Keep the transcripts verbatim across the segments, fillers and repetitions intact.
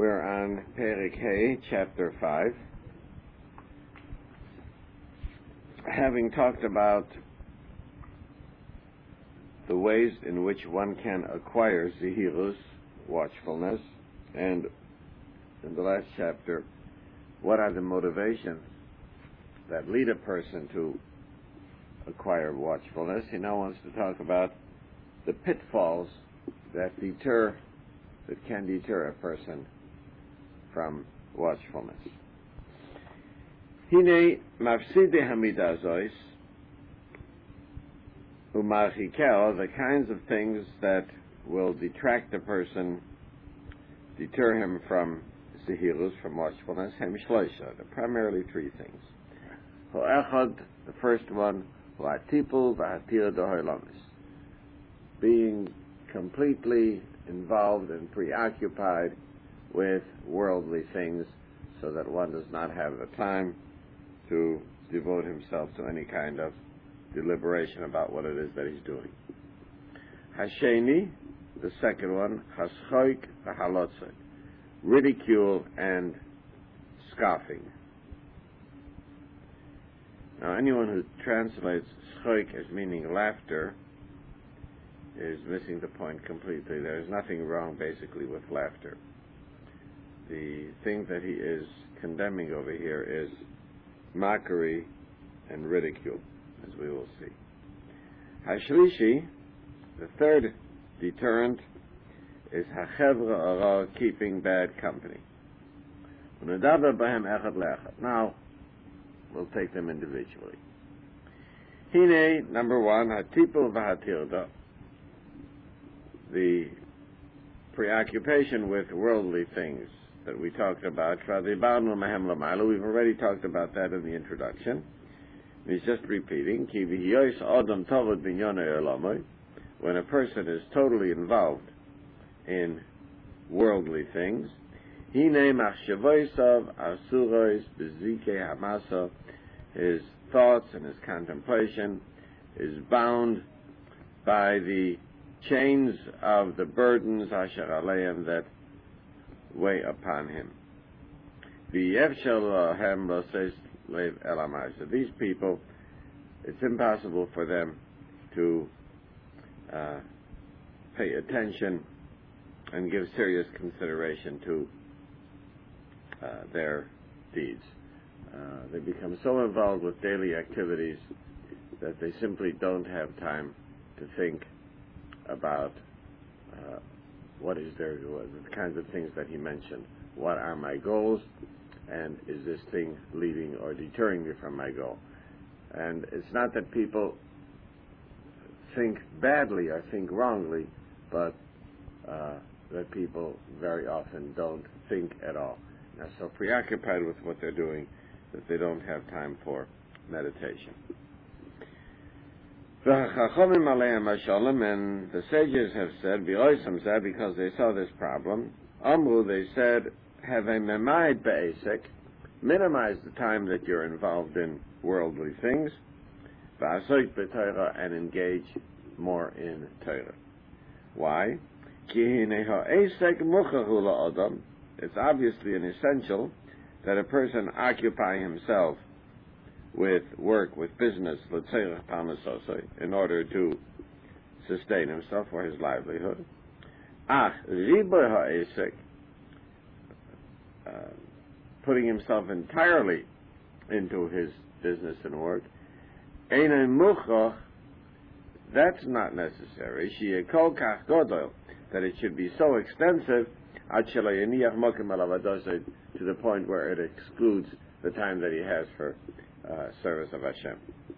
We're on Perek Hey, Chapter five. Having talked about the ways in which one can acquire zihirus, watchfulness, and in the last chapter, what are the motivations that lead a person to acquire watchfulness, he now wants to talk about the pitfalls that deter, that can deter a person from watchfulness. Hine mafside hamidazois umarchikel, the kinds of things that will detract a person, deter him from zihirus, from watchfulness, hem shloisha, the primarily three things. Ho'echad, the first one, ho'atipul v'hatir doholamis, being completely involved and preoccupied with worldly things so that one does not have the time to devote himself to any kind of deliberation about what it is that he's doing. Hasheni, the second one, haschoik v'halotzek, ridicule and scoffing. Now, anyone who translates schoik as meaning laughter is missing the point completely. There is nothing wrong, basically, with laughter. The thing that he is condemning over here is mockery and ridicule, as we will see. Hashlishi, the third deterrent, is hachevra ara, keeping bad company. Now, we'll take them individually. Hine, number one, hatipul v'hatirda, the preoccupation with worldly things that we talked about. We've already talked about that in the introduction. He's just repeating. When a person is totally involved in worldly things, his thoughts and his contemplation is bound by the chains of the burdens asher aleim that weigh upon him. So these people, it's impossible for them to uh, pay attention and give serious consideration to uh, their deeds. Uh, they become so involved with daily activities that they simply don't have time to think about uh, what is there, the kinds of things that he mentioned. What are my goals, and is this thing leading or deterring me from my goal? And it's not that people think badly or think wrongly, but uh, that people very often don't think at all. They're so preoccupied with what they're doing that they don't have time for meditation. And the sages have said, because they saw this problem, Amru, they said, have a memaid be'esek, minimize the time that you're involved in worldly things, and engage more in Torah. Why? It's obviously an essential that a person occupy himself with work, with business, in order to sustain himself for his livelihood. Ach, uh, putting himself entirely into his business and work, that's not necessary. That it should be so extensive to the point where it excludes the time that he has for uh, service of Hashem.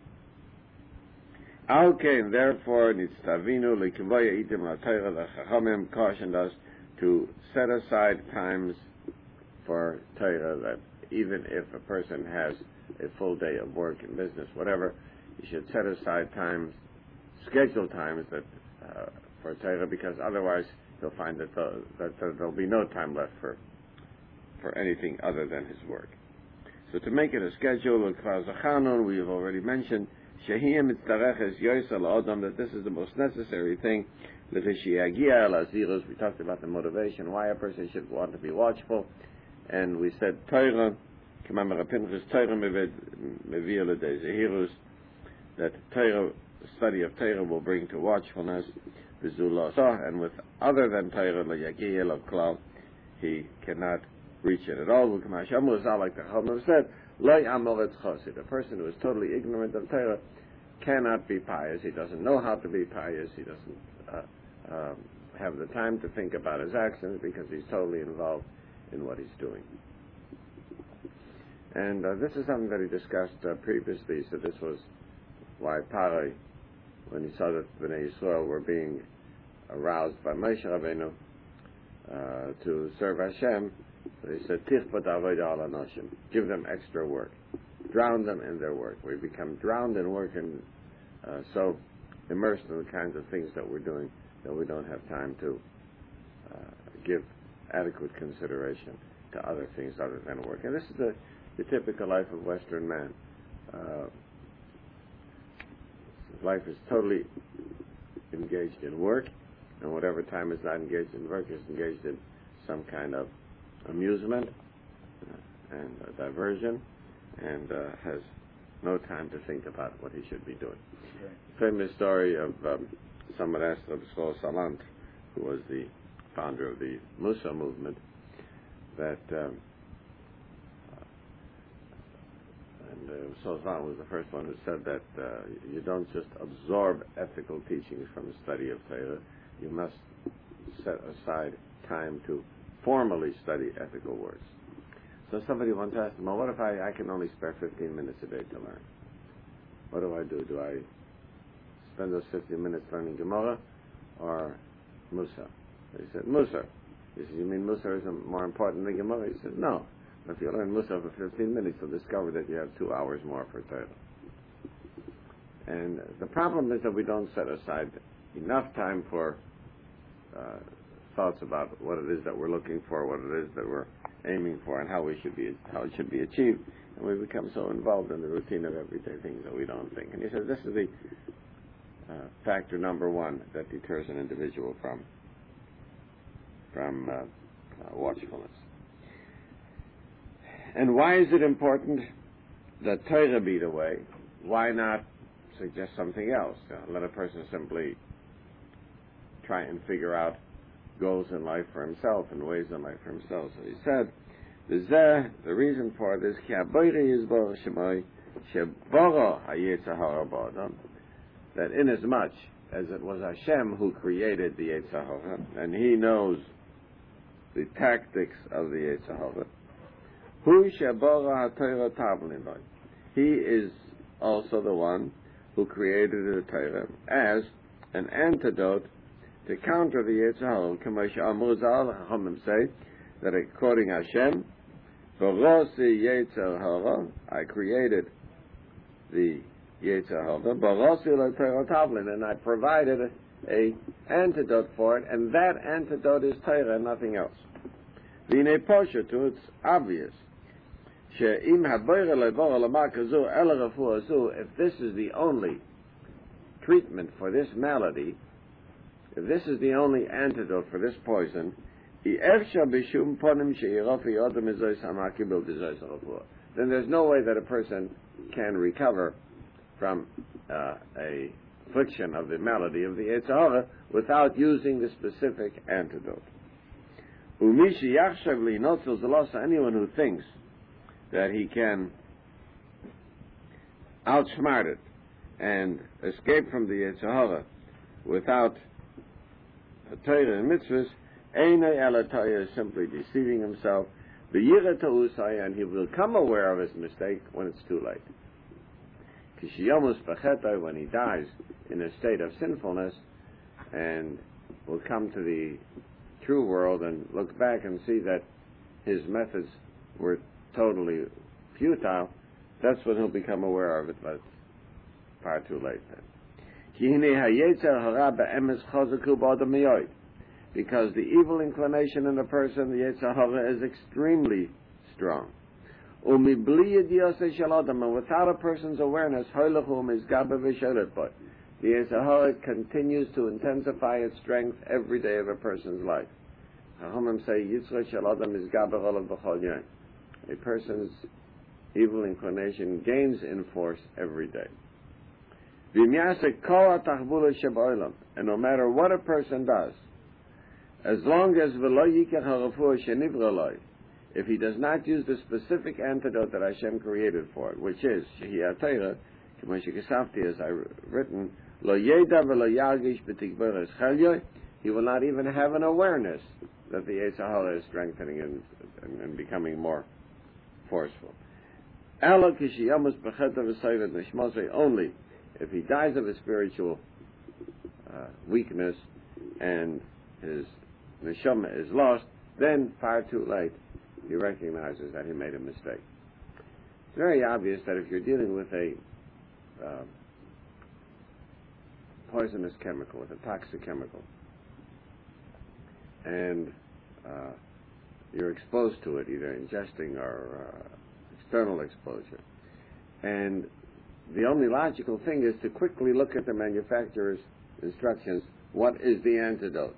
Okay, and therefore, Nitztavinu Likvoya Itim LaTorah, the Chachamim cautioned us to set aside times for Torah, that even if a person has a full day of work and business, whatever, you should set aside times, schedule times that uh, for Torah, because otherwise he'll find that, the, that there'll be no time left for for anything other than his work. So to make it a schedule, we have already mentioned Shehiyah mitztareches yoisel adam, that this is the most necessary thing. L'tishiyagia l'azirus, we talked about the motivation, why a person should want to be watchful. And we said Torah, K'mamar HaPinchas, Torah meviyah l'dei zehirus, that Torah, the study of Torah will bring to watchfulness, and with other than Torah, l'yagia l'klal, he cannot reach it at all. Like the Chachamim said, a person who is totally ignorant of Torah cannot be pious. He doesn't know how to be pious. He doesn't uh, uh, have the time to think about his actions because he's totally involved in what he's doing. And uh, this is something that he discussed uh, previously. So this was why Parai, when he saw that Bnei Yisrael were being aroused by Moshe Rabbeinu uh, to serve Hashem, so he said, Tichbat avodah al anoshim, give them extra work, drown them in their work. We become drowned in work and uh, so immersed in the kinds of things that we're doing that we don't have time to uh, give adequate consideration to other things other than work. And this is the, the typical life of Western man. Uh, life is totally engaged in work, and whatever time is not engaged in work is engaged in some kind of amusement uh, and uh, diversion, and uh, has no time to think about what he should be doing. Right. Famous story of um, someone asked Rabbi Shlomo Salant, who was the founder of the Musa movement, that um, uh, and uh, Shlomo Salant was the first one who said that uh, you don't just absorb ethical teachings from the study of Torah, you must set aside time to formally study ethical words. So somebody once asked him, well, what if I, I can only spare fifteen minutes a day to learn? What do I do? Do I spend those fifteen minutes learning Gemara or Musa? He said, Musa. He said, you mean Musa isn't more important than Gemara? He said, no. If you learn Musa for fifteen minutes, you'll discover that you have two hours more for Torah. And the problem is that we don't set aside enough time for uh, thoughts about what it is that we're looking for, what it is that we're aiming for, and how we should be, how it should be achieved. And we become so involved in the routine of everyday things that we don't think. And he says this is the uh, factor number one that deters an individual from from uh, uh, watchfulness. And why is it important that Torah be the way? Why not suggest something else? Uh, let a person simply try and figure out goals in life for himself and ways in life for himself. So he said, the reason for this, that inasmuch as it was Hashem who created the Yetzer Hara, and He knows the tactics of the Yetzer Hara, He is also the one who created the Torah as an antidote to counter the Yetzer Hara. K'moshe Amru Zal, Chachamim say that according to Hashem, Barosi Yetzer Hara, I created the Yetzer Hara, Barosi LaTorah Tavlin, and I provided a, a antidote for it, and that antidote is Torah and nothing else. V'nei poshetu, it's obvious. She'im haboyre le'vor l'ma kazu el refuah zu, if this is the only treatment for this malady, if this is the only antidote for this poison, then there's no way that a person can recover from uh, a affliction of the malady of the Yetzer Hara without using the specific antidote. Anyone who thinks that he can outsmart it and escape from the Yetzer Hara without a Torah and mitzvahs, Einay Alataya is simply deceiving himself. The Yira Ta'usai, and he will become aware of his mistake when it's too late. Kishiyomus Bachetoi, when he dies in a state of sinfulness, and will come to the true world and look back and see that his methods were totally futile, that's when he'll become aware of it, but far too late then. Because the evil inclination in a person, the Yetzer Hara, is extremely strong. Umibli yediyosei shel adam, and without a person's awareness, hoylachum is gaba v'sholet boy. The Yetzer Hara continues to intensify its strength every day of a person's life. Chachamim say, Yitzchak shel adam is gaba olav b'chol yom. A person's evil inclination gains in force every day. V'imyasek kol ha'tachbula sheb'olam, and no matter what a person does, as long as v'lo yikach ha'refuah shenivra lo, if he does not use the specific antidote that Hashem created for it, which is shehi ha'torah, k'mo shekesavti, as I've written, lo yeda v'lo yargish b'tikberes chelyoy, he will not even have an awareness that the Yetzer Hara is strengthening and, and, and becoming more forceful. Elo kishiyamus b'cheta v'soivet nishmosei, only if he dies of a spiritual uh, weakness and his neshama is lost, then far too late he recognizes that he made a mistake. It's very obvious that if you're dealing with a uh, poisonous chemical, with a toxic chemical, and uh, you're exposed to it, either ingesting or uh, external exposure, and the only logical thing is to quickly look at the manufacturer's instructions. What is the antidote?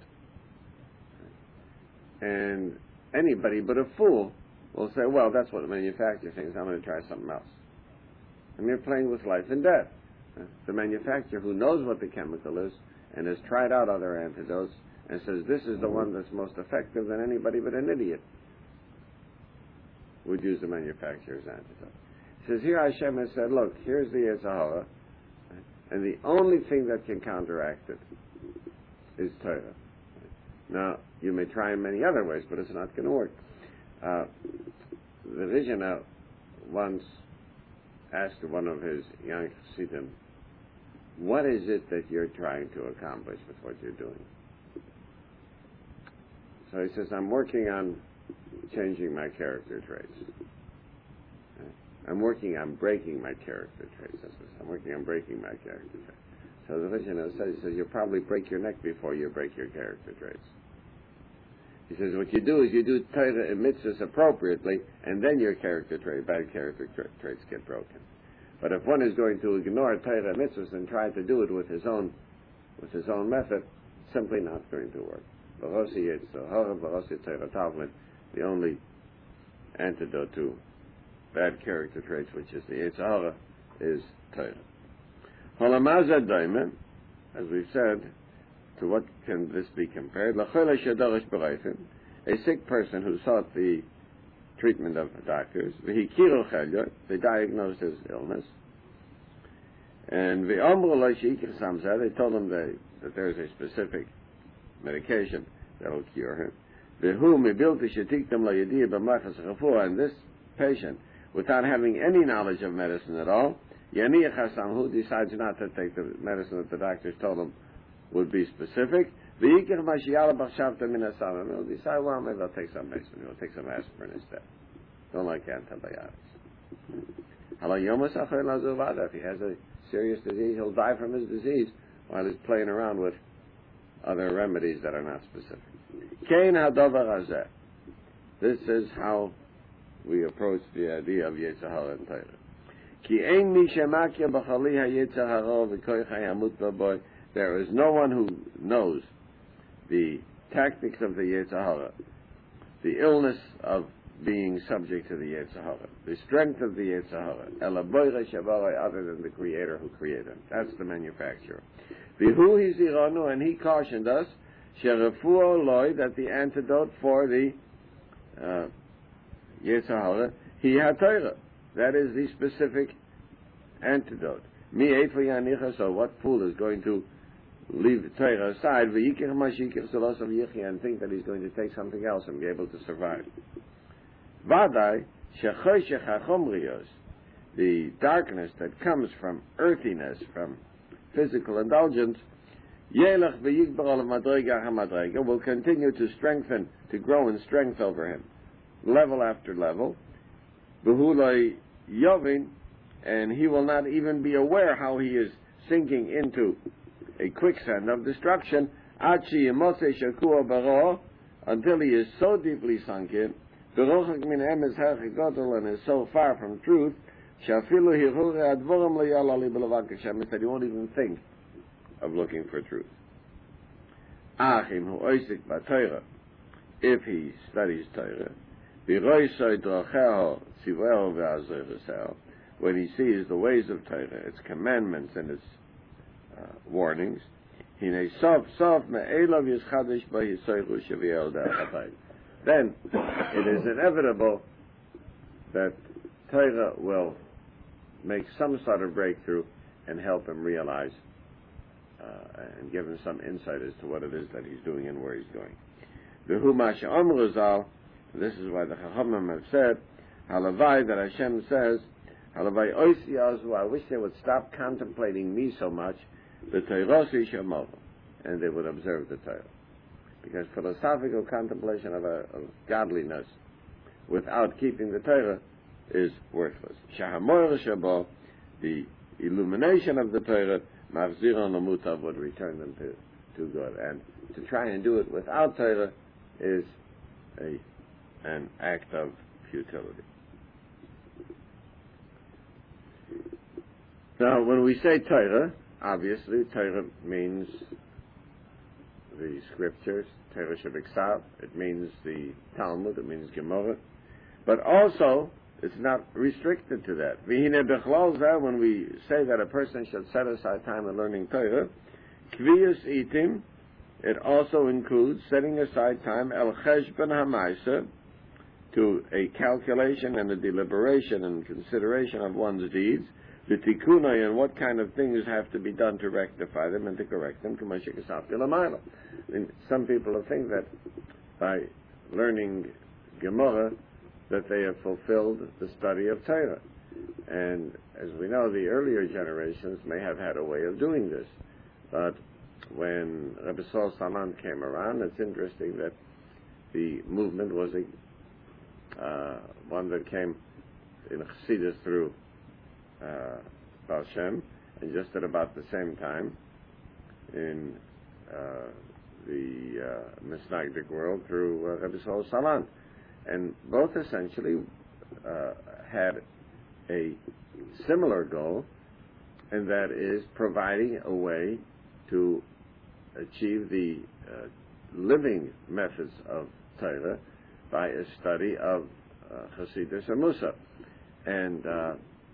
And anybody but a fool will say, well, that's what the manufacturer thinks, I'm going to try something else. And you're playing with life and death. The manufacturer, who knows what the chemical is and has tried out other antidotes and says this is the one that's most effective, than anybody but an idiot would use the manufacturer's antidote. It says here Hashem has said, look, here's the Yetzer Hara, and the only thing that can counteract it is Torah. Now, you may try in many other ways, but it's not going to work. Uh, the Vizhana once asked one of his young Chassidim, what is it that you're trying to accomplish with what you're doing? So he says, I'm working on changing my character traits. I'm working on breaking my character traits. That's what I'm working on breaking my character traits. So the Vizhana says, he says, you'll probably break your neck before you break your character traits. He says, what you do is you do Torah and mitzvahs appropriately, and then your character trait, bad character tra- traits get broken. But if one is going to ignore Torah and mitzvahs and try to do it with his own, with his own method, simply not going to work. The only antidote to bad character traits, which is the Yetzer Hara, is Torah. As we've said, to what can this be compared? A sick person who sought the treatment of doctors, they diagnosed his illness, and they told him that, that there is a specific medication that will cure him. And this patient, without having any knowledge of medicine at all, who decides not to take the medicine that the doctors told him would be specific, he'll decide, well, maybe I'll take some medicine, he'll take some aspirin instead. Don't like antibiotics. If he has a serious disease, he'll die from his disease while he's playing around with other remedies that are not specific. This is how we approach the idea of Yetzer Hara and Torah. There is no one who knows the tactics of the Yetzer Hara, the illness of being subject to the Yetzer Hara, the strength of the Yetzer Hara, other than the Creator who created him. That's the manufacturer. And he cautioned us that the antidote for the uh, Yetzer Hara, he had Torah. That is the specific antidote. So what fool is going to leave Torah aside and think that he's going to take something else and be able to survive? The darkness that comes from earthiness, from physical indulgence, will continue to strengthen, to grow in strength over him, level after level, and he will not even be aware how he is sinking into a quicksand of destruction, until he is so deeply sunk in Berochak min emes hachigotel, and is so far from truth, shafilu hirure advorim leyala li belavak Hashem, that he won't even think of looking for truth. Achim hu oisik b'Torah, if he studies Torah, v'roisoi drocheho tziveho ve'azoreseho, when he sees the ways of Torah, its commandments and its uh, warnings, hine sof sof me'elav yischadesh b'hisoiru sheviel da'achatayim. Then it is inevitable that Torah will make some sort of breakthrough and help him realize uh, and give him some insight as to what it is that he's doing and where he's going. V'hu ma she'omru zal, this is why the Chachamim have said, halavai, that Hashem says, halavai oisi azu, I wish they would stop contemplating me so much, the Torah she'omru, and they would observe the Torah. Because philosophical contemplation of, a, of godliness without keeping the Torah is worthless. Shahamor Shabo, the illumination of the Torah, Machziron Lamutav, would return them to, to good. And to try and do it without Torah is a, an act of futility. Now, when we say Torah, obviously Torah means the scriptures, Torah Shabbat, it means the Talmud, it means Gemara, but also it's not restricted to that. When we say that a person should set aside time in learning Torah, Kviyus Itim, it also includes setting aside time El Cheshbon HaMaisa, to a calculation and a deliberation and consideration of one's deeds, the tikunai, and what kind of things have to be done to rectify them and to correct them. I mean, some people think that by learning Gemara that they have fulfilled the study of Torah. And as we know, the earlier generations may have had a way of doing this. But when Rebbe Sol Saman came around, it's interesting that the movement was a, uh, one that came in Chassidus through Uh, Baal Shem, and just at about the same time in uh, the uh, Misnagdic world through uh, Rebbe Sol Salan. And both essentially uh, had a similar goal, and that is providing a way to achieve the uh, living methods of Torah by a study of uh, Chassidus and Musa. And uh,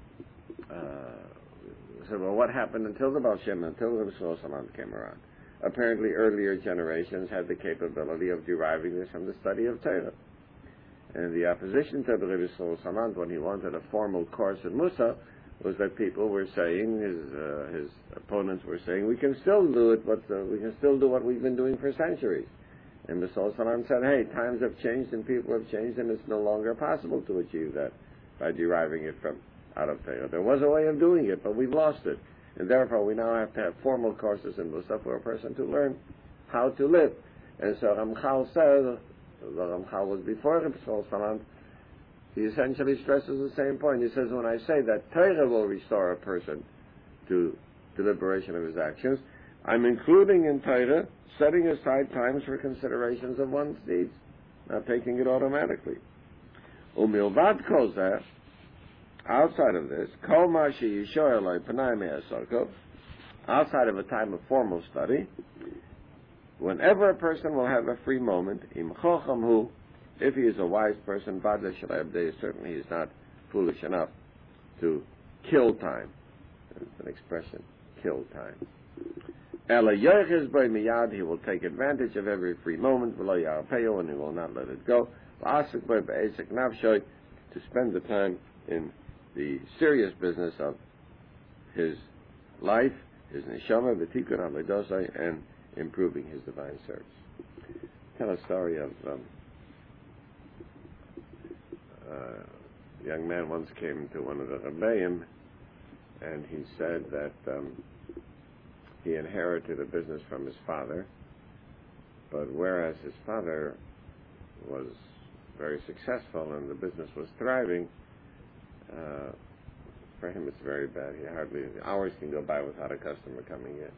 Uh, so, well, what happened until the Baal Shem, until the Rebbe Salan came around? Apparently, earlier generations had the capability of deriving this from the study of Torah. And the opposition to the Rebbe Salan, when he wanted a formal course in Musa, was that people were saying, his uh, his opponents were saying, we can still do it, but uh, we can still do what we've been doing for centuries. And the Rebbe Salan said, hey, times have changed and people have changed, and it's no longer possible to achieve that by deriving it from out of Torah. There was a way of doing it, but we've lost it. And therefore we now have to have formal courses in Musa for a person to learn how to live. And so Ramchal says, the Ramchal was before Rebbe Salan, he essentially stresses the same point. He says, when I say that Torah will restore a person to deliberation of his actions, I'm including in Torah setting aside times for considerations of one's deeds, not taking it automatically. Umilvad Kozeh, outside of this, Kol Ma She'yishor Eloi Panai Me'asoko, outside of a time of formal study, whenever a person will have a free moment, Im Chocham Hu, if he is a wise person, Vada Shalai Abdei, certainly he is not foolish enough to kill time. That's an expression, kill time. Ela Yoiches Boi Miyad, he will take advantage of every free moment, V'lo Yarpeyo, and he will not let it go. V'asik Boi Be'esek Nafshoy, to spend the time in the serious business of his life, his neshama, v'tikun haledosai, and improving his divine service. Tell a story of um, uh, a young man once came to one of the Rebbeim, and he said that um, he inherited a business from his father, but whereas his father was very successful and the business was thriving, Uh, for him it's very bad. He hardly, hours can go by without a customer coming in.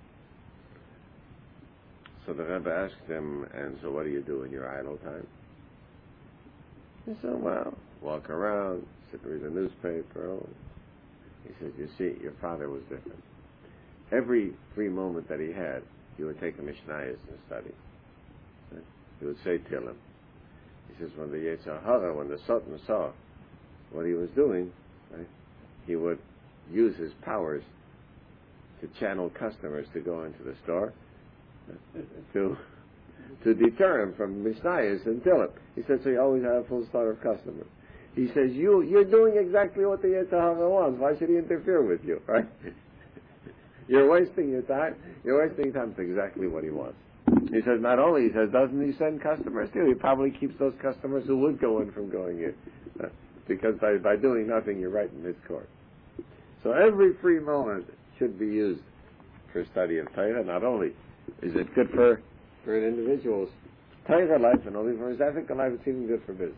So the Rebbe asked him, and so what do you do in your idle time? He said, well, walk around, sit and read the newspaper. Oh. He said, you see, your father was different. Every free moment that he had, he would take a Mishnayos and study. He would say to him, he says, when the Yetzer Hara, when the Sultan saw what he was doing, right, he would use his powers to channel customers to go into the store to to deter him from Mishnayos and Tillim. He said, so you always have a full store of customers. He says, you, you're doing exactly what the Yetzer Hara wants. Why should he interfere with you, right? You're wasting your time. You're wasting time. It's exactly what he wants. He says, not only, he says, doesn't he send customers too? He probably keeps those customers who would go in from going in. Uh, because by, by doing nothing, you're right in his court. So every free moment should be used for study of Torah. Not only is it good for, for an individual's Torah life and only for his ethical life, it's even good for business.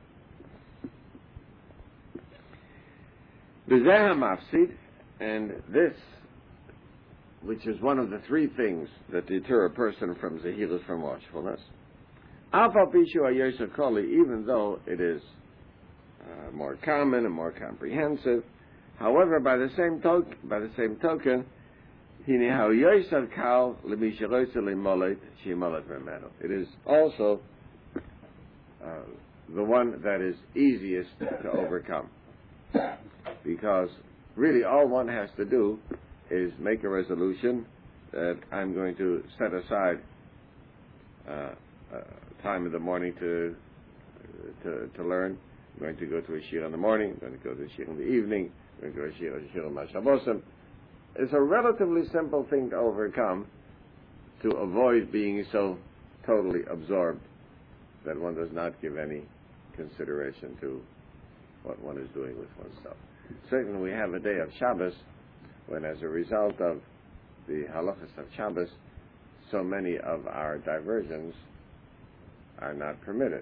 B'zeh mafsid, and this, which is one of the three things that deter a person from zehirus, from watchfulness, even though it is uh, more common and more comprehensive, however, by the same token, by the same token, it is also uh, the one that is easiest to overcome, because really all one has to do is make a resolution that I'm going to set aside uh, uh, time in the morning to, to to learn. I'm going to go to a shir in the morning. I'm going to go to a shir in the evening. I'm going to go to a shir, a shir in Mashabosim. It's a relatively simple thing to overcome, to avoid being so totally absorbed that one does not give any consideration to what one is doing with oneself. Certainly we have a day of Shabbos when, as a result of the halachas of Shabbos, so many of our diversions are not permitted.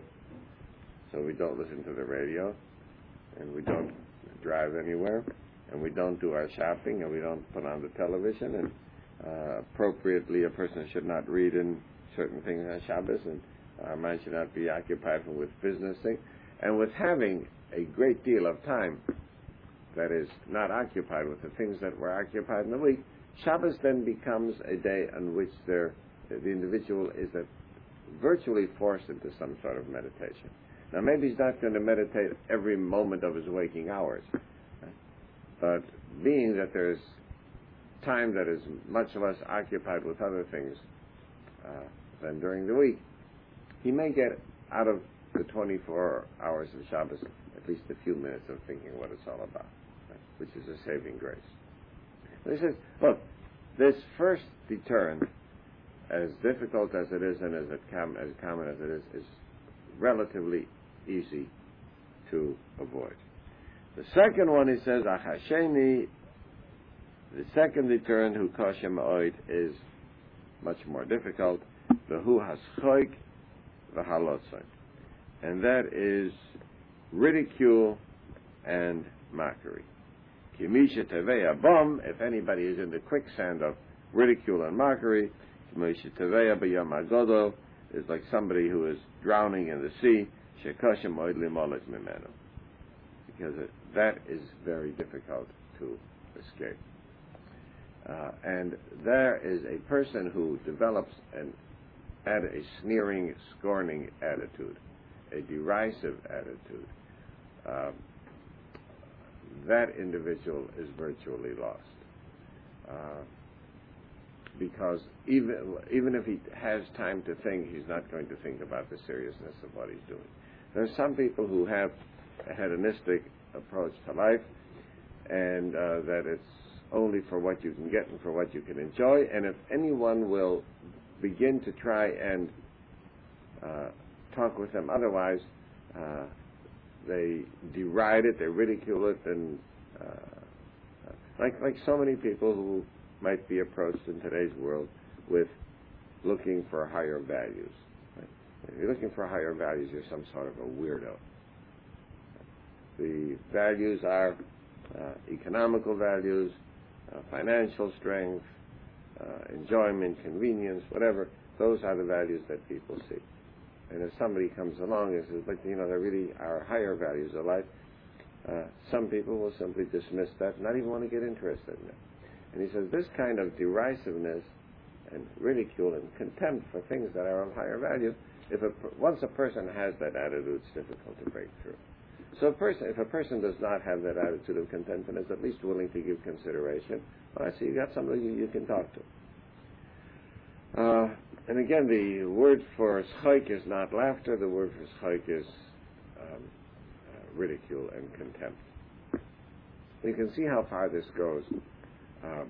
So we don't listen to the radio, and we don't drive anywhere, and we don't do our shopping, and we don't put on the television, and uh, appropriately a person should not read in certain things on Shabbos, and our mind should not be occupied with business things. And with having a great deal of time that is not occupied with the things that were occupied in the week, Shabbos then becomes a day on which there, the individual is a, virtually forced into some sort of meditation. Now, maybe he's not going to meditate every moment of his waking hours, right? But being that there's time that is much less occupied with other things uh, than during the week, he may get out of the twenty-four hours of Shabbos at least a few minutes of thinking what it's all about, right? Which is a saving grace. But he says, look, this first deterrent, as difficult as it is and as, it com- as common as it is, is relatively easy to avoid. The second one, he says, Achasheni, the second deterrent, who kosher ma'od, is much more difficult, the hu haschoik v'halotzai, and that is ridicule and mockery. Kimisha teveya bom, if anybody is in the quicksand of ridicule and mockery, kimisha teveya b'yom hagodo, is like somebody who is drowning in the sea, shekoshem oid limolet mimenu, because it, that is very difficult to escape. Uh, and there is a person who develops an ad, a sneering, scorning attitude, a derisive attitude. Uh, that individual is virtually lost. Uh, because even even if he has time to think, he's not going to think about the seriousness of what he's doing. There are some people who have a hedonistic approach to life, and uh, that it's only for what you can get and for what you can enjoy, and if anyone will begin to try and uh, talk with them otherwise, uh, they deride it, they ridicule it, and uh, like like so many people who might be approached in today's world with looking for higher values. Right? If you're looking for higher values, you're some sort of a weirdo. The values are uh, economical values, uh, financial strength, uh, enjoyment, convenience, whatever. Those are the values that people seek. And if somebody comes along and says, but, you know, there really are higher values of life, uh, some people will simply dismiss that, not even want to get interested in it. And he says this kind of derisiveness and ridicule and contempt for things that are of higher value, if a, once a person has that attitude, it's difficult to break through. So a person, if a person does not have that attitude of contempt and is at least willing to give consideration, well, I see you got somebody you, you can talk to. Uh, and again, the word for schaik is not laughter. The word for schaik is um, uh, ridicule and contempt. You can see how far this goes. Um,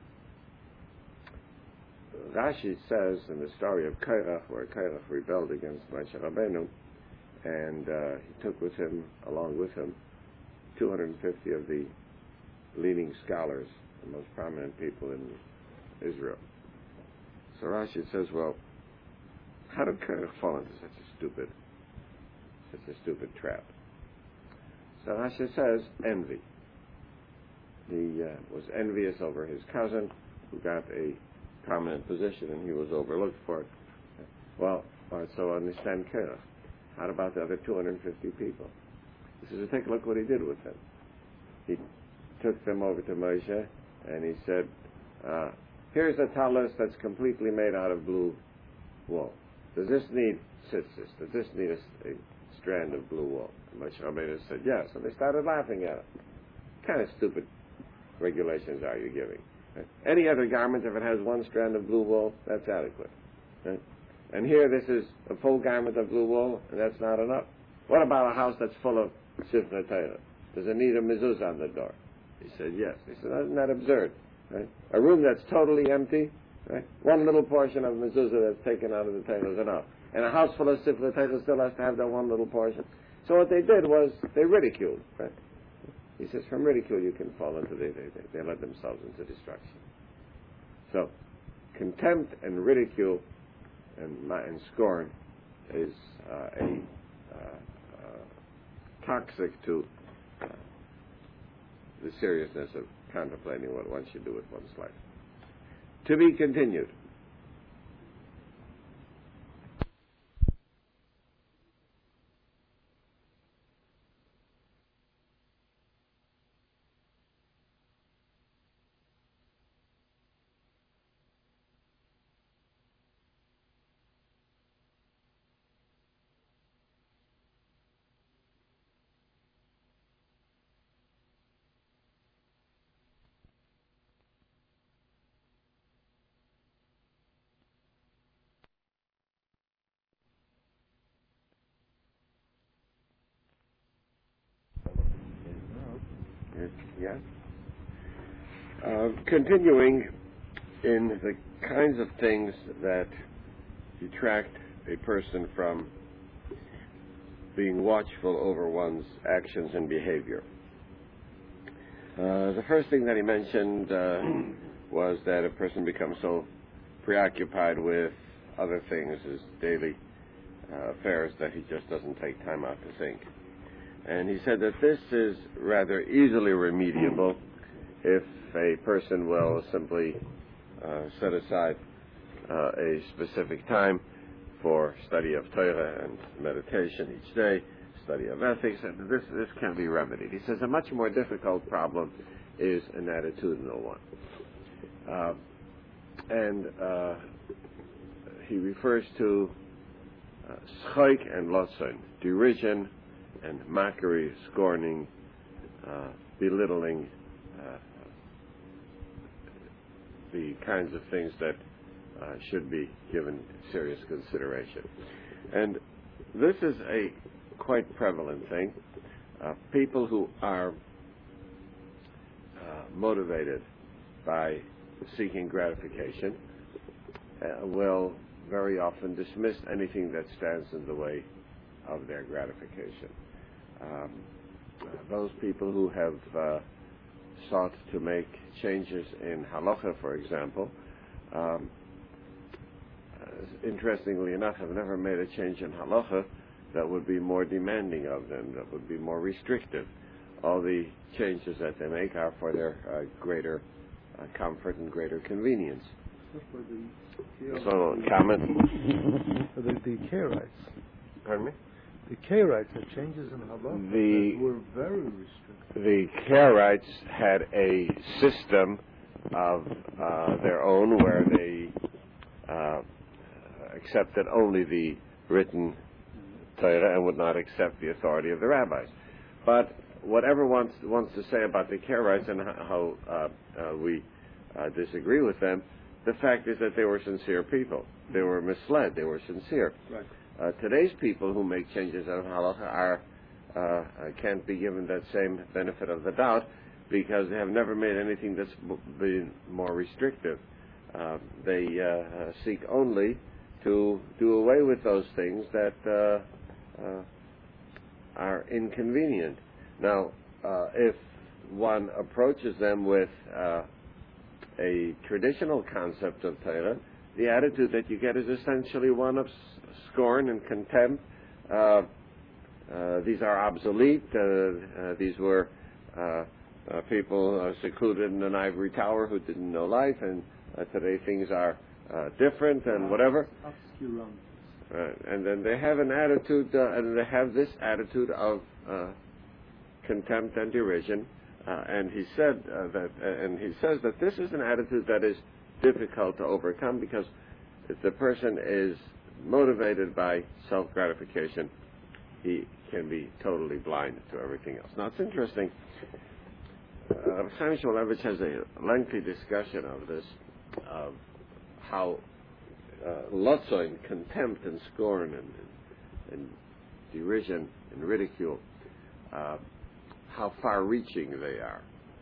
Rashi says in the story of Kairach, where Kairach rebelled against Moshe Rabbeinu, and uh, he took with him, along with him, two hundred fifty of the leading scholars, the most prominent people in Israel. So Rashi says, well, how did Kairach fall into such a stupid, such a stupid trap? So Rashi says, envy. He uh, was envious over his cousin, who got a prominent position, and he was overlooked for it. Well, all right, so understand Kairach. How about the other two hundred fifty people? He says, take a look what he did with them. He took them over to Moshe, and he said, uh, here's a talus that's completely made out of blue wool. Does this need tzitzis? Does this need a, a strand of blue wool? And Moshe Rabbeinu said, yes. And they started laughing at him. What kind of stupid regulations are you giving? Right? Any other garment, if it has one strand of blue wool, that's adequate. Right? And here this is a full garment of blue wool, and that's not enough. What about a house that's full of Sifnei Torah? Does it need a mezuzah on the door? He said, yes. He said, isn't that absurd? Right? A room that's totally empty, right? One little portion of mezuzah that's taken out of the table is enough. And a house full of Sifnei Torah still has to have that one little portion. So what they did was they ridiculed, right? He says, from ridicule you can fall into, they, they, they, they led themselves into destruction. So, contempt and ridicule and, and scorn is uh, a uh, uh, toxic to uh, the seriousness of contemplating what one should do with one's life. To be continued. Yes. Uh, continuing in the kinds of things that detract a person from being watchful over one's actions and behavior. Uh, the first thing that he mentioned uh, was that a person becomes so preoccupied with other things, his daily uh, affairs, that he just doesn't take time out to think. And he said that this is rather easily remediable if a person will simply uh, set aside uh, a specific time for study of Torah and meditation each day, study of ethics, and this, this can be remedied. He says a much more difficult problem is an attitudinal one. Uh, and uh, he refers to uh, schaik and lotzon, derision and mockery, scorning, uh, belittling, uh, the kinds of things that uh, should be given serious consideration. And this is a quite prevalent thing. Uh, people who are uh, motivated by seeking gratification uh, will very often dismiss anything that stands in the way of their gratification. Um, uh, those people who have uh, sought to make changes in halacha, for example, um, uh, interestingly enough, have never made a change in halacha that would be more demanding of them, that would be more restrictive. All the changes that they make are for their uh, greater uh, comfort and greater convenience. for the So, comment? for the, the Karaites. Pardon me? The Karaites had changes in halacha The- that were very restrictive. The Karaites had a system of uh, their own where they uh, accepted only the written Torah and would not accept the authority of the rabbis. But whatever wants wants to say about the Karaites and how uh, uh, we uh, disagree with them, the fact is that they were sincere people. They were misled. They were sincere. Right. Uh, today's people who make changes in halacha are uh, can't be given that same benefit of the doubt because they have never made anything that's been more restrictive. Uh, they uh, seek only to do away with those things that uh, uh, are inconvenient. Now, uh, if one approaches them with uh, a traditional concept of Torah, the attitude that you get is essentially one of s- scorn and contempt. Uh, uh, these are obsolete. Uh, uh, these were uh, uh, people uh, secluded in an ivory tower who didn't know life, and uh, today things are uh, different and whatever. Uh, and then they have an attitude, uh, and they have this attitude of uh, contempt and derision. Uh, and he said uh, that, uh, and he says that this is an attitude that is difficult to overcome because if the person is motivated by self-gratification, he can be totally blind to everything else. Now, it's interesting. Uh, Chaim Shmulevitch has a lengthy discussion of this, of how uh, lotzoin, contempt and scorn and, and derision and ridicule, uh, how far-reaching they are.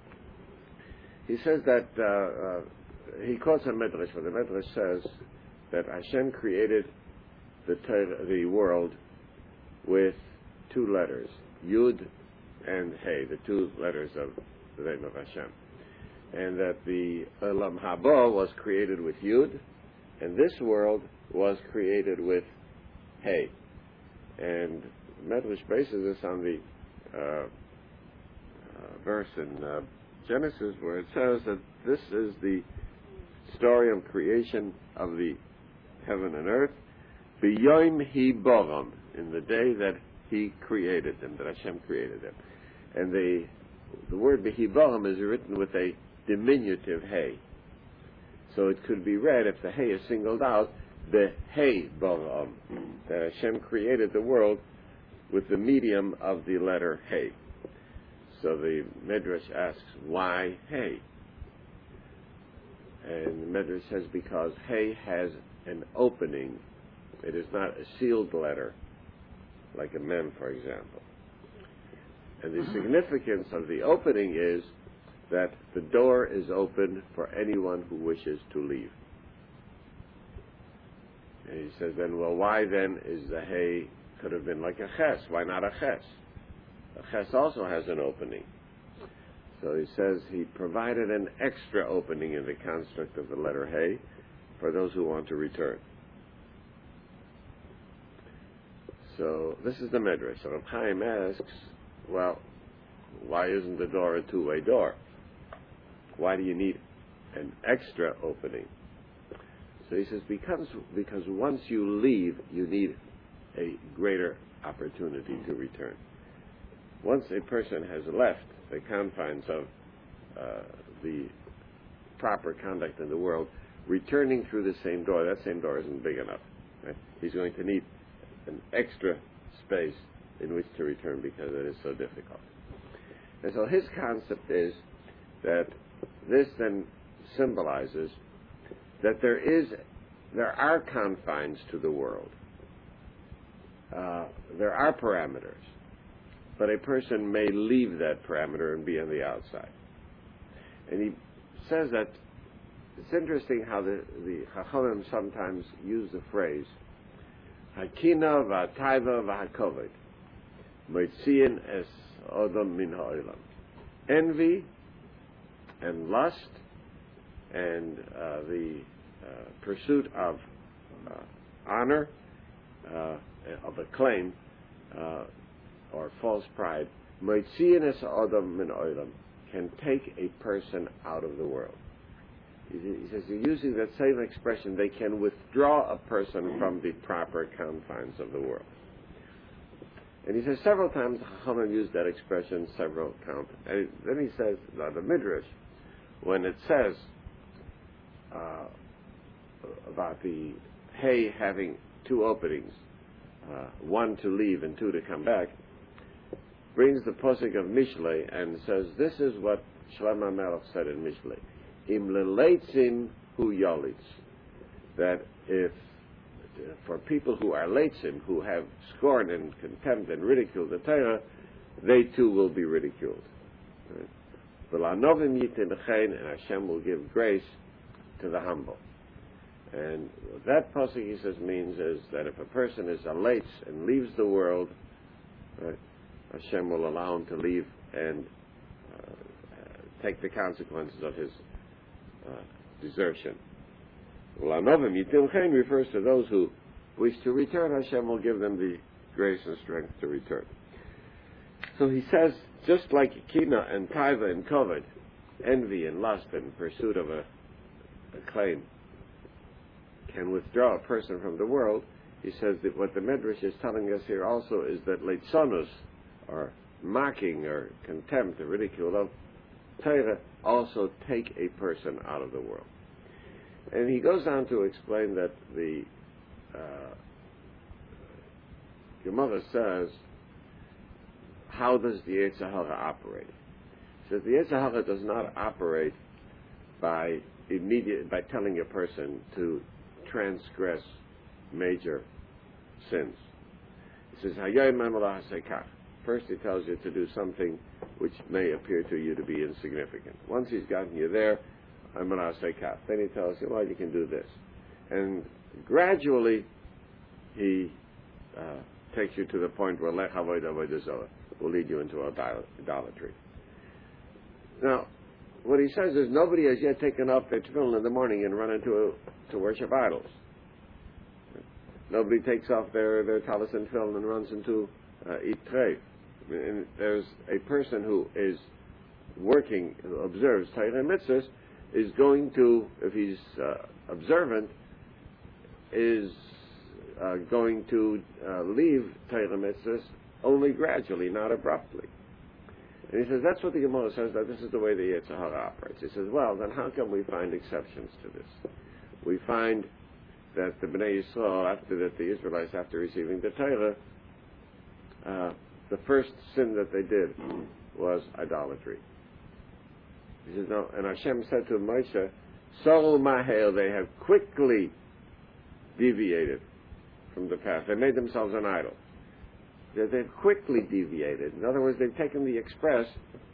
He says that, uh, uh, he quotes a Midrash, where the Midrash says that Hashem created the, Torah, the world with two letters, Yud and Hey, the two letters of the name of Hashem. And that the Olam Haba was created with Yud, and this world was created with Hey. And Medrash bases this on the uh, uh, verse in uh, Genesis where it says that this is the story of creation of the heaven and earth, B'yoim hi boram, in the day that He created them, that Hashem created them. And the the word B'hi boram is written with a diminutive Hey. So it could be read, if the Hey is singled out, the Hey boram, that Hashem created the world with the medium of the letter Hey. So the Midrash asks, why Hey? And the Midrash says, because Hey has an opening. It is not a sealed letter, like a mem, for example. And the significance of the opening is that the door is open for anyone who wishes to leave. And he says then, well, why then is the Hey, could have been like a ches? Why not a ches? A ches also has an opening. So he says he provided an extra opening in the construct of the letter Hey for those who want to return. So this is the Midrash. So Reb Chaim asks, well, why isn't the door a two-way door? Why do you need an extra opening? So he says, because, because once you leave, you need a greater opportunity to return. Once a person has left the confines of uh, the proper conduct in the world, returning through the same door, that same door isn't big enough. Right? He's going to need an extra space in which to return because it is so difficult. And so his concept is that this then symbolizes that there is, there are confines to the world. Uh, there are parameters, but a person may leave that parameter and be on the outside. And he says that it's interesting how the, the Chachamim sometimes use the phrase Hakina v'ataiva v'hakoved moitziin es odom min ha'olam. Envy and lust and uh, the uh, pursuit of uh, honor, uh, of acclaim, uh, or false pride, moitziin es odom min ha'olam, can take a person out of the world. He, he says, using that same expression, they can withdraw a person from the proper confines of the world. And he says several times, Chachamim used that expression several times. And then he says, now the Midrash, when it says uh, about the hay having two openings, uh, one to leave and two to come back, brings the posuk of Mishlei and says, this is what Shlomo Melech said in Mishlei, Im leleitzim hu yolitz, that if for people who are leitzim, who have scorn and contempt and ridiculed the Torah, they too will be ridiculed. V'lanovim yitin chen, and Hashem will give grace to the humble. And what that pasuk, he says, means is that if a person is a leitz and leaves the world, right, Hashem will allow him to leave and uh, take the consequences of his uh, desertion. V'lanovim yitin chen refers to those who wish to return. Hashem will give them the grace and strength to return. So he says, just like kina and taiva and koved, envy and lust and pursuit of a, a claim, can withdraw a person from the world, he says that what the Medrash is telling us here also is that leitzonus, or mocking or contempt or ridicule of Torah, also take a person out of the world. And he goes on to explain that the uh, Gemara says, how does the Yetzer Hara operate? He says the Yetzer Hara does not operate by immediate by telling a person to transgress major sins. He says, first he tells you to do something which may appear to you to be insignificant. Once he's gotten you there, then he tells you, well, you can do this. And gradually he uh, takes you to the point where lech avoid avodah zarah will lead you into idolatry. Now, what he says is nobody has yet taken off their tefillin in the morning and run into a, to worship idols. Nobody takes off their, their talis and tefillin and runs into uh, eat treif. I mean, there's a person who is working, who observes Torah and mitzvahs, is going to, if he's uh, observant, is uh, going to uh, leave Torah mitzvahs only gradually, not abruptly. And he says, that's what the Gemara says, that this is the way the Yetzer Hara operates. He says, well, then how come we find exceptions to this? We find that the Bnei Yisrael, after that the Israelites, after receiving the Torah, uh, the first sin that they did was idolatry. He says, no, and Hashem said to Moshe, Sorul Mahel, they have quickly deviated from the path. They made themselves an idol. They've quickly deviated. In other words, they've taken the express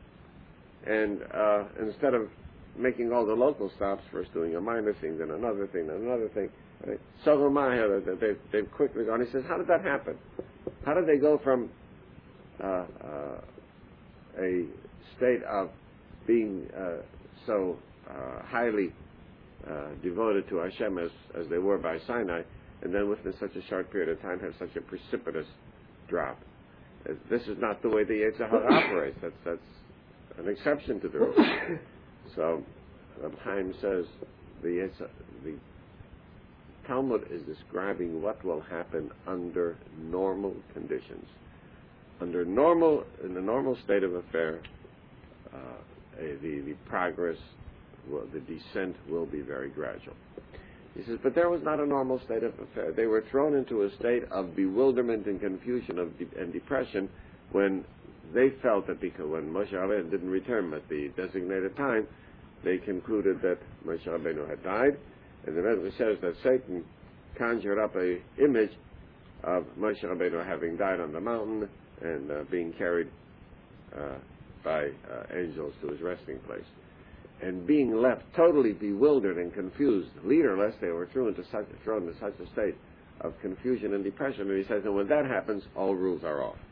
and uh, instead of making all the local stops, first doing a minor thing, then another thing, then another thing, right? Sorul Mahel, they've, they've quickly gone. He says, how did that happen? How did they go from uh, uh, a state of being uh, so uh, highly uh, devoted to Hashem as, as they were by Sinai, and then within such a short period of time have such a precipitous drop? This is not the way the Yetzer Hara operates. That's, that's an exception to the rule. So, Reb Chaim says the, Yetzer, the Talmud is describing what will happen under normal conditions. Under normal, in the normal state of affair, uh, the, the progress, well, the descent will be very gradual. He says, but there was not a normal state of affair. They were thrown into a state of bewilderment and confusion of de- and depression when they felt that because when Moshe Rabbeinu didn't return at the designated time, they concluded that Moshe Rabbeinu had died, and the Medrash says that Satan conjured up a image of Moshe Rabbeinu having died on the mountain and uh, being carried uh, by uh, angels to his resting place. And being left totally bewildered and confused, leaderless, they were thrown into such, thrown into such a state of confusion and depression. And he says, and when that happens, all rules are off.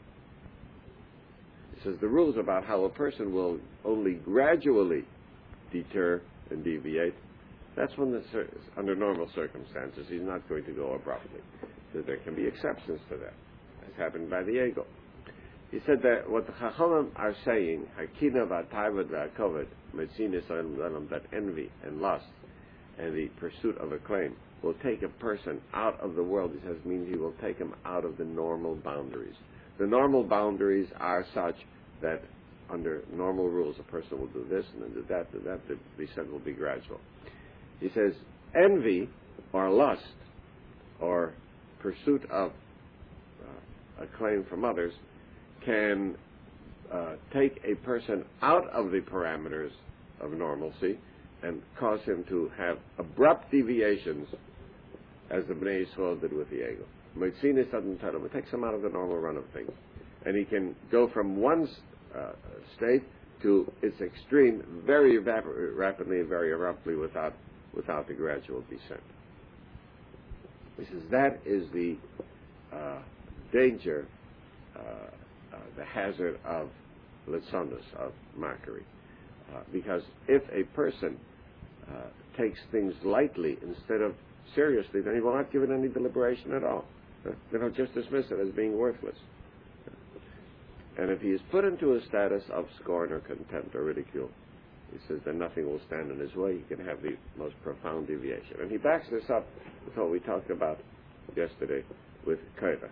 He says the rules about how a person will only gradually deter and deviate, that's when, the, under normal circumstances, he's not going to go abruptly. So there can be exceptions to that, as happened by the ego. He said that what the Chachamim are saying, Hakina v'atayvad v'akoved, that envy and lust and the pursuit of acclaim will take a person out of the world. He says means he will take him out of the normal boundaries. The normal boundaries are such that under normal rules a person will do this and then do that, do that. The descent will be gradual. He says envy or lust or pursuit of uh, acclaim from others can uh, take a person out of the parameters of normalcy and cause him to have abrupt deviations, as the Bnei Yisrael did with the ego. Moitzinis Adam Tadam. It takes him out of the normal run of things. And he can go from one uh, state to its extreme very vap- rapidly and very abruptly without, without the gradual descent. He says that is the uh, danger, uh, uh, the hazard of litzonus, of mockery. Uh, because if a person uh, takes things lightly instead of seriously, then he will not give it any deliberation at all. Uh, then he'll just dismiss it as being worthless. Uh, and if he is put into a status of scorn or contempt or ridicule, he says then nothing will stand in his way. He can have the most profound deviation. And he backs this up with what we talked about yesterday with Korach.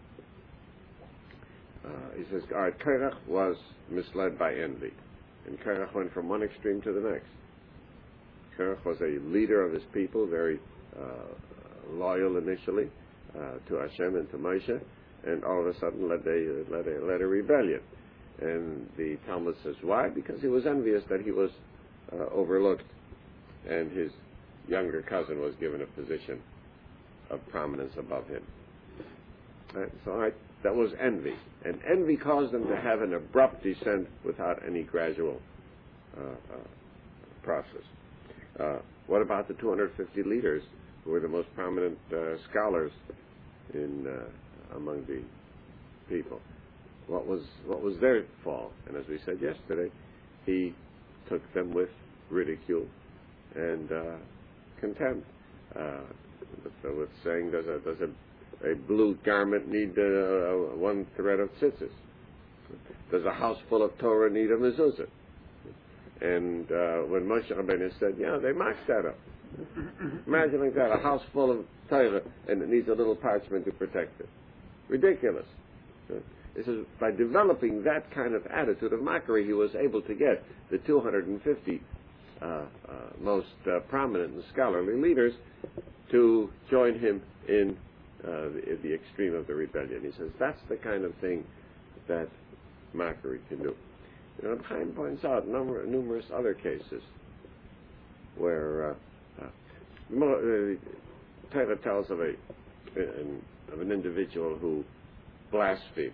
Uh, he says, all right, Korach was misled by envy. And Korach went from one extreme to the next. Korach was a leader of his people, very uh, loyal initially uh, to Hashem and to Moshe, and all of a sudden led a, led a, led a rebellion. And the Talmud says, why? Because he was envious that he was uh, overlooked, and his younger cousin was given a position of prominence above him. Right? So all right, that was envy. And envy caused them to have an abrupt descent without any gradual uh, uh, process. Uh, what about the two hundred fifty leaders who were the most prominent uh, scholars in uh, among the people? What was what was their fall? And as we said yesterday, he took them with ridicule and uh, contempt. Uh, with, with saying, does a does a, a blue garment need uh, one thread of tzitzis? Does a house full of Torah need a mezuzah? And uh, when Moshe Rabbeinu said, yeah, they marked that up. Imagine like that, a house full of Torah, and it needs a little parchment to protect it. Ridiculous. This is by developing that kind of attitude of mockery, he was able to get the two hundred fifty uh, uh, most uh, prominent and scholarly leaders to join him in uh, the, the extreme of the rebellion. He says that's the kind of thing that mockery can do. You know, Chaim points out number, numerous other cases where uh, uh, the Torah tells of a an, of an individual who blasphemed.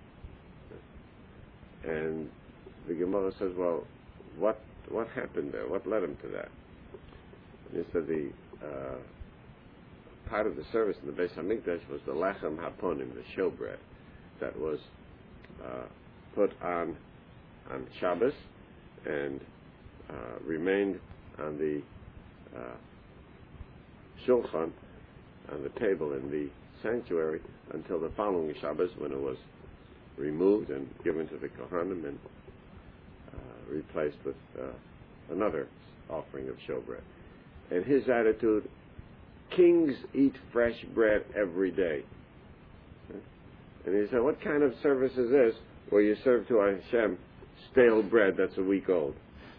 And the Gemara says, well, what what happened there? What led him to that? And he said the uh, part of the service in the Beis Hamikdash was the lechem haponim, the showbread, that was uh, put on on Shabbos and uh, remained on the uh, shulchan, on the table in the sanctuary, until the following Shabbos, when it was removed and given to the Kohanim and uh, replaced with uh, another offering of showbread. And his attitude, kings eat fresh bread every day. And he said, what kind of service is this where you serve to Hashem stale bread that's a week old?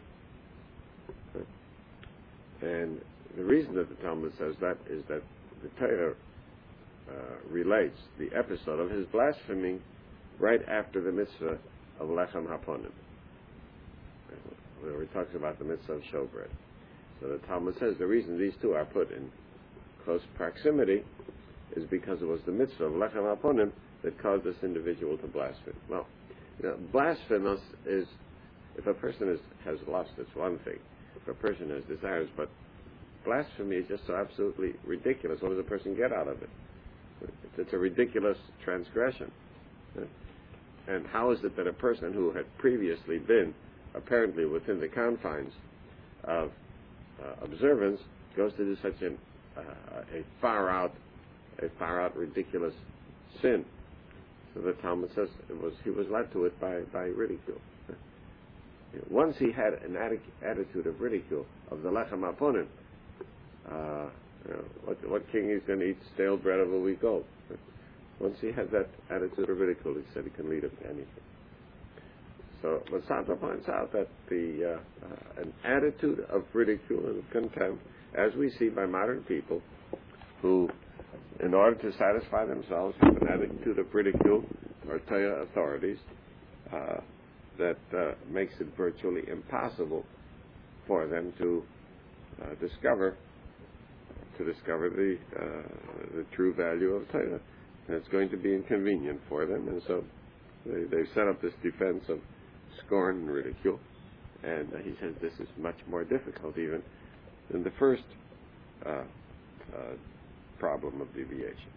And the reason that the Talmud says that is that the Torah uh, relates the episode of his blaspheming right after the mitzvah of Lechem Haponim, where he talks about the mitzvah of showbread. So the Talmud says the reason these two are put in close proximity is because it was the mitzvah of Lechem Haponim that caused this individual to blaspheme. Well, you know, blasphemous is, if a person is, has lust, it's one thing. If a person has desires, but blasphemy is just so absolutely ridiculous. What does a person get out of it? It's a ridiculous transgression. And how is it that a person who had previously been apparently within the confines of uh, observance goes to do such an, uh, a far out, a far out ridiculous sin? So the Talmud says it was he was led to it by, by ridicule. Once he had an atti- attitude of ridicule of the Lechem Haponim, Uh, you know, what, what king is going to eat stale bread of a week old? But once he has that attitude of ridicule, he said he can lead him to anything. So Masada points out that the uh, uh, an attitude of ridicule and contempt, as we see by modern people, who, in order to satisfy themselves, have an attitude of ridicule or Torah authorities, uh, that uh, makes it virtually impossible for them to uh, discover to discover the uh, the true value of Torah. And it's going to be inconvenient for them, and so they, they've set up this defense of scorn and ridicule. And uh, he says this is much more difficult even than the first uh, uh, problem of deviation.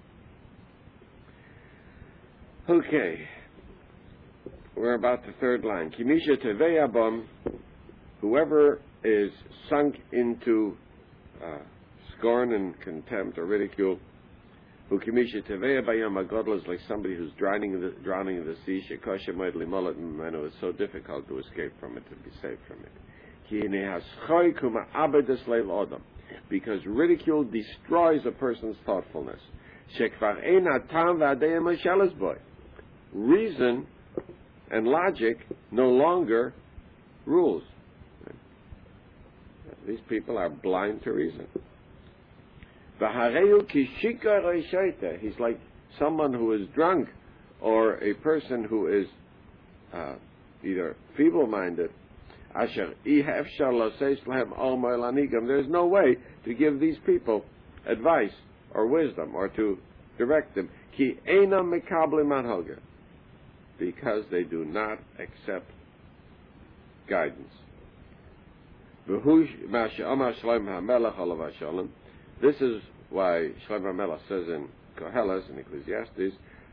Okay, we're about the third line. Kimisha tevei abam, whoever is sunk into uh, scorn and contempt or ridicule, who kimisha tevei bayam agodla, is like somebody who's drowning in the, drowning in the sea. Shekosha moed limolat mimenu, it's so difficult to escape from it, to be saved from it. Ki nehaschoi kuma abedes leil odam, because ridicule destroys a person's thoughtfulness. Shekvar ein hatam v'adei mashalas boy. Reason and logic no longer rules. These people are blind to reason. He's like someone who is drunk, or a person who is uh, either feeble-minded. There's no way to give these people advice or wisdom or to direct them. Because they do not accept guidance. This is why Shlomo HaMelech says in Koheles, in Ecclesiastes,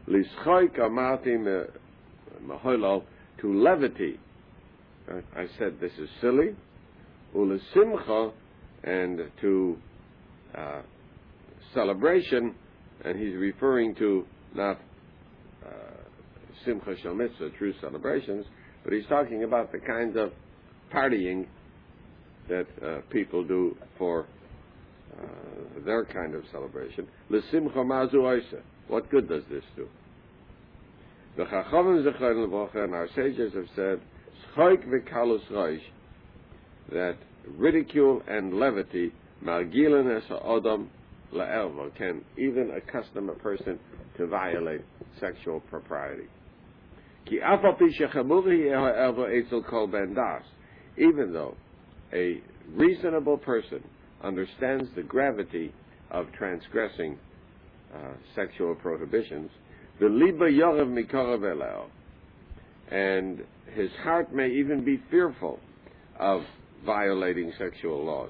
to levity. Uh, I said this is silly. Ulesimcha, and to uh, celebration, and he's referring to not uh, Simcha Shel Mitzvah, true celebrations, but he's talking about the kind of partying that uh, people do for uh, their kind of celebration. L'simcha mazu oisa. What good does this do? The Chachamim Zechon L'Bracha and our sages have said, Schoik v'kalus roish, that ridicule and levity, margilan es ha'odam la'ervo, can even accustom a person to violate sexual propriety. Ki afa pi shechamuri ha'ervo etzel kol ben das, even though a reasonable person understands the gravity of transgressing uh, sexual prohibitions, the liba yorev mikorav eleo, and his heart may even be fearful of violating sexual laws,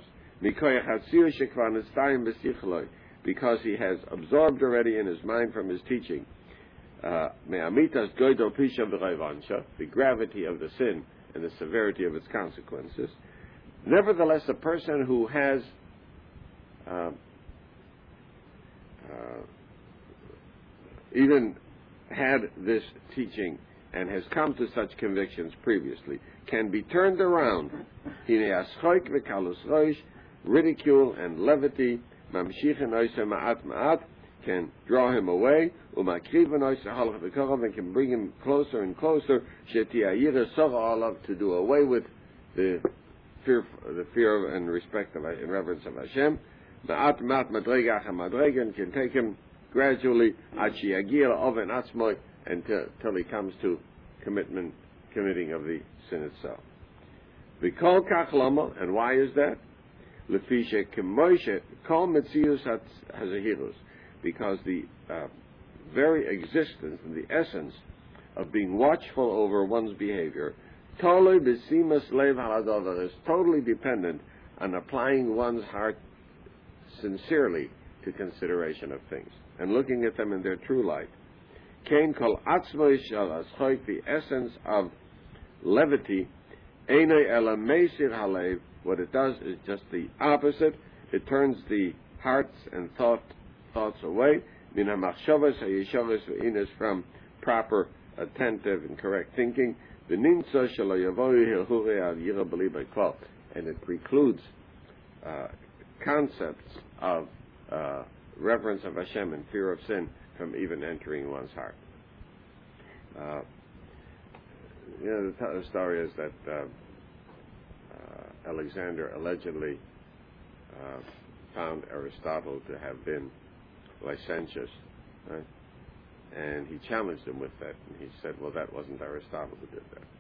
because he has absorbed already in his mind from his teaching uh, the gravity of the sin and the severity of its consequences. Nevertheless, a person who has uh, uh, even had this teaching and has come to such convictions previously can be turned around. Ridicule and levity can draw him away, and can bring him closer and closer to do away with the fear, the fear and respect of and reverence of Hashem. And can take him gradually until he comes to commitment, committing of the sin itself. And why is that? Because the uh, very existence and the essence of being watchful over one's behavior is totally dependent on applying one's heart sincerely to consideration of things and looking at them in their true light. The essence of levity, what it does is just the opposite. It turns the hearts and thought, thoughts away from proper, attentive, and correct thinking, and it precludes uh, concepts of uh, reverence of Hashem and fear of sin from even entering one's heart. Uh, you know, the, the story is that uh, uh, Alexander allegedly uh, found Aristotle to have been licentious, right? And he challenged him with that, and he said, well, that wasn't Aristotle who did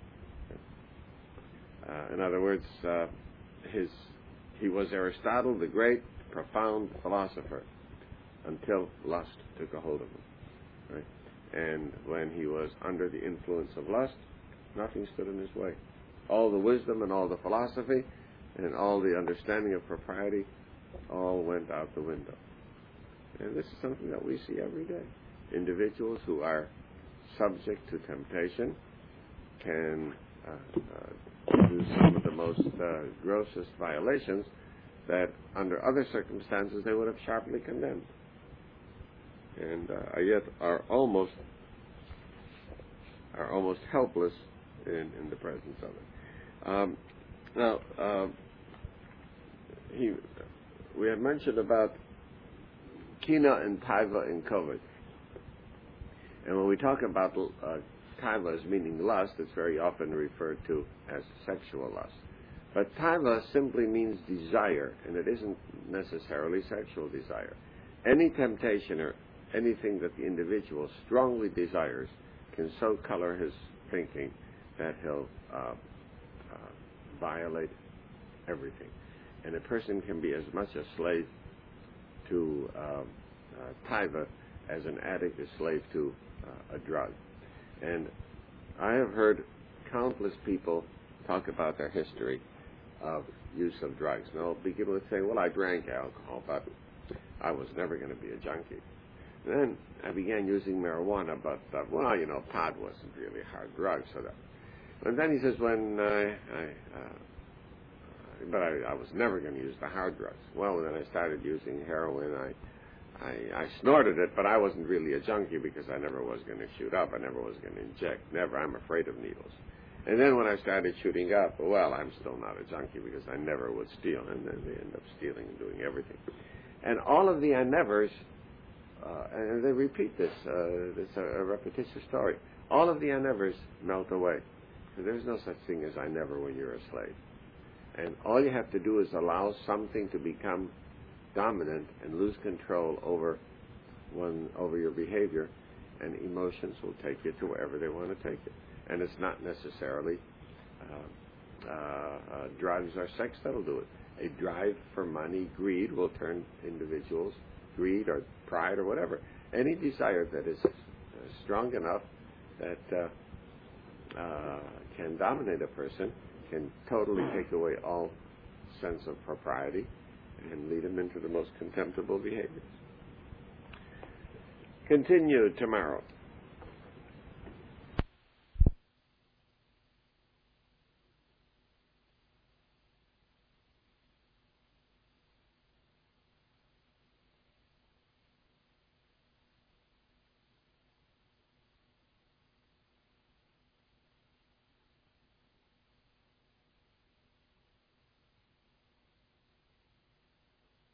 that. Uh, in other words, uh, his he was Aristotle, the great, profound philosopher, until lust took a hold of him. Right? And when he was under the influence of lust, nothing stood in his way. All the wisdom and all the philosophy and all the understanding of propriety all went out the window. And this is something that we see every day. Individuals who are subject to temptation can uh, uh, do some of the most uh, grossest violations that under other circumstances they would have sharply condemned, and uh, yet are almost are almost helpless in, in the presence of it. Um, now, uh, he we had mentioned about kina and taiva and kovod. And when we talk about uh, taiva as meaning lust, it's very often referred to as sexual lust. But taiva simply means desire, and it isn't necessarily sexual desire. Any temptation or anything that the individual strongly desires can so color his thinking that he'll uh, uh, violate everything. And a person can be as much a slave to uh, uh, taiva as an addict is slave to uh, a drug. And I have heard countless people talk about their history of use of drugs. And they'll begin with saying, well, I drank alcohol, but I was never going to be a junkie. And then I began using marijuana, but, uh, well, you know, pot wasn't really a hard drug. So that, and then he says, when I, I uh, but I, I was never going to use the hard drugs. Well, then I started using heroin. I I, I snorted it, but I wasn't really a junkie because I never was going to shoot up. I never was going to inject. Never. I'm afraid of needles. And then when I started shooting up, well, I'm still not a junkie because I never would steal. And then they end up stealing and doing everything. And all of the I nevers, uh, and they repeat this. Uh, it's a, a repetitious story. All of the I nevers melt away. There's no such thing as I never when you're a slave. And all you have to do is allow something to become dominant and lose control over one over your behavior, and emotions will take you to wherever they want to take you. And it's not necessarily uh, uh, uh, drugs or sex that'll do it. A drive for money, greed will turn individuals, greed or pride or whatever, any desire that is uh, strong enough that uh, uh, can dominate a person can totally take away all sense of propriety and lead him into the most contemptible behaviors. Continue tomorrow.